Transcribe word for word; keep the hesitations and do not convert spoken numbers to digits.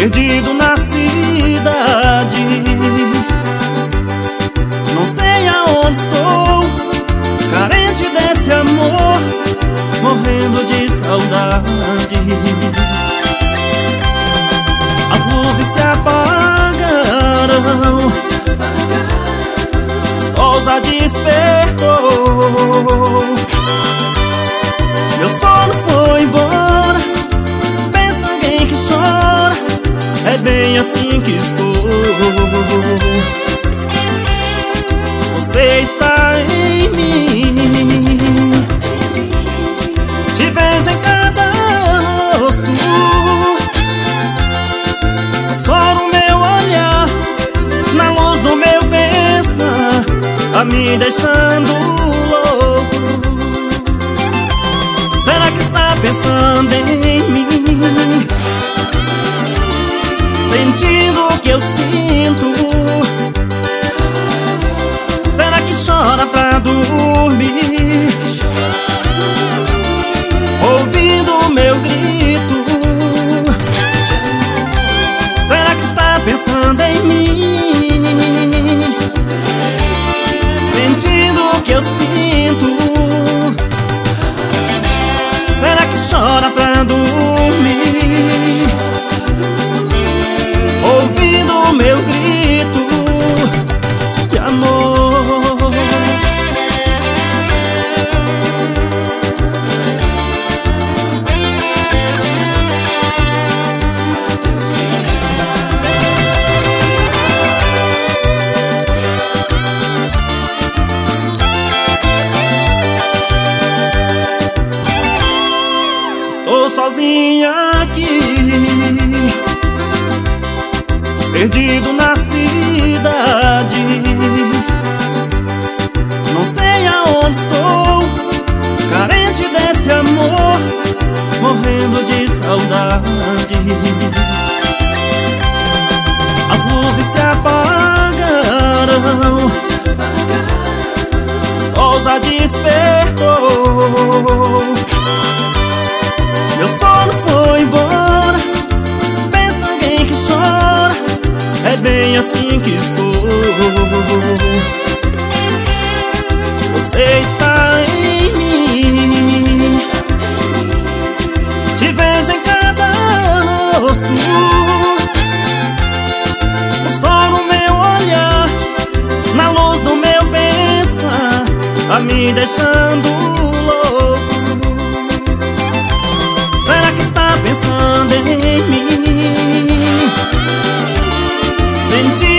perdido na cidade. Não sei aonde estou, carente desse amor, morrendo de saudade. As luzes se apagaram, o sol já despertou. Meu sono foi embora, pensa alguém que chora, é bem assim que estou. Você está em mim, te vejo em cada rosto, só no meu olhar, na luz do meu pensar, tá me deixando louco. Será que está pensando em mim, sentindo o que eu sinto? Será que chora pra dormir, ouvindo o meu grito? Será que está pensando em mim, sentindo o que eu sinto? Será que chora pra dormir, ouvindo o meu grito de amor? Estou sozinha aqui, perdido na cidade. Não sei aonde estou, carente desse amor, morrendo de saudade. As luzes se apagaram, o sol já despertou. Meu sono foi embora, pensa alguém que chora, é bem assim que estou. Você está em mim, te vejo em cada rosto, só no meu olhar, na luz do meu pensar, tá me deixando louco. Será que está pensando em mim, sentir